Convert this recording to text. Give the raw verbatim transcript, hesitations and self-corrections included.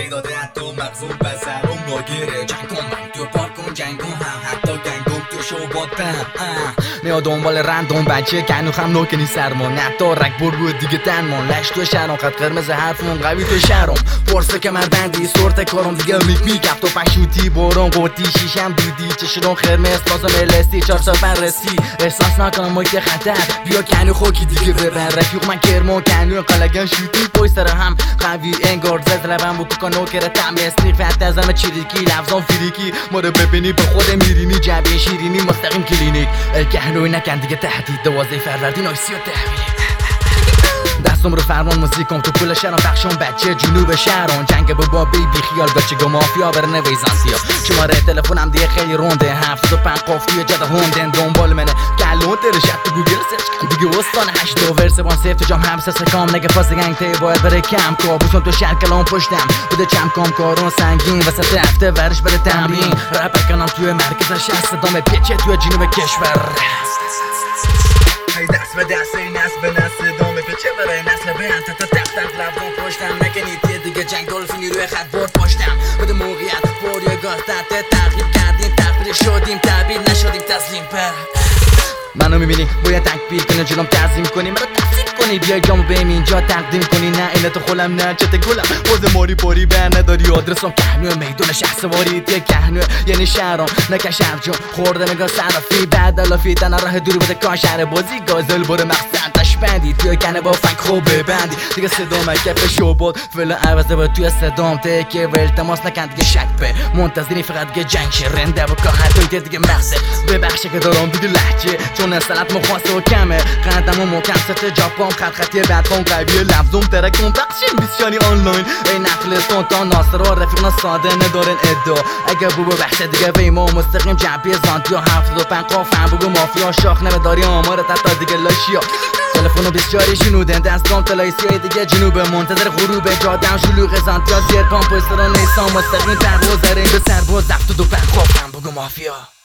داده حتی مغزون بسرم ناگیره جنگ کن من تو پارک کن جنگون هم حتی گنگم تو شو بادم نیا دنبال رندون بچه کنو خم نوکنی سرمان نتا رک برگو دیگه تنمان لش تو شهران خط قرمز حرفمون قوی تو شهرم پرسه که من بندی سورت کارم دیگه میک میک تو پشوتی برون قوتی شیشم دودی چشرون قرمز بازم الستی چار سال بررسی احساس نکنم محیط خطر بیا کنو خوکی دیگه ببر رفیق من کرمون کنو قلگن شوتی پویستر هم قوی انگار زد لبم بکو کنو کره تم اسنیف حت ازم چیریکی لفظان فریکی ما رو ببینی به خود میرینی جبه شیرینی مستقیم کلینیک الکهنوی نکن دیگه تهدید دوازه فروردین آیسی و تحویلی دستم رو فرمان موزیکم تو پول شهرم بخشم بچه جنوب شهران جنگ با با بیبی خیال بچه گو مافیا بر نویزانسیا شماره تلفنم دیگه خیلی رونده هفت و پنج قافیه جده هوندن دنبال منه گلون ترشت تو گوگل سرچ کن دیگه استان هشت دو ورس بان سیف تو جام همسه سکام نگه فاز گنگ تی باید بره کم کابوسم تو شهر کلام پشتم بده چم کام کارون سنگین وسط هفته ورش بده تمرین رپ کنم توی مرکز شهر صدام پیچه توی جنوب کشور ای دست به دست ای نسل به نسل دامه پیچه برای نسل بیان تا تا تق تق لبون پشتم نکنید یه دیگه جنگ دلفینی روی خط برد پشتم بده موقعیت فوری گاز تحت تغییر کردیم تغییر شدیم تعبیر نشدیم تسلیم پر منو میبینی باید تکبیر کنه جلوم تعظیم کنی منو تفسیر کنی بیا جامو بهم اینجا تقدیم کنی نه اینه تو خولم نه چته گلم باز ماری پاری بر نداری آدرسم کهنو میدون شخص سواری دیگه کهنو یعنی شهرام نکه شهر جون خورده نگاه صرفی بعد الافی تن راه دور بده کار شهر بازی گازل بره مقصد تش بندی توی کنه با فنگ خوب ببندی دیگه صدام کف شو بود فعلا عوضه بود توی صدام تکه ول تماس نکن دیگه شک به منتظری فقط دیگه جنگ شه رنده و که حتی دیگه مقصد ببخشه که دارم دیگه لهجه چون اصالت مخواسته و کمه قدم و محکم ست جاپام خط خطی بدخون قویه لفظم ترکم بخشیم بیسیانی آنلاین ای نقل سلطان ناصر و رفیقنا ساده ندارن ادعا اگه بو بخش دیگه وی ما مستقیم جنبی زانتیا هفتاد و پنج قافم بگو مافیا شاخ نمیداری آمار تا دیگه لاشیا تلفنو بیسیاری شنودن دستام تلایسیای دیگه جنوب منتظر غروب جادم شلوغ زانتیا زیر پام پستران نیستان مستقیم پرواز رنگ به سرباز هفتاد و پنج قافم بگو مافیا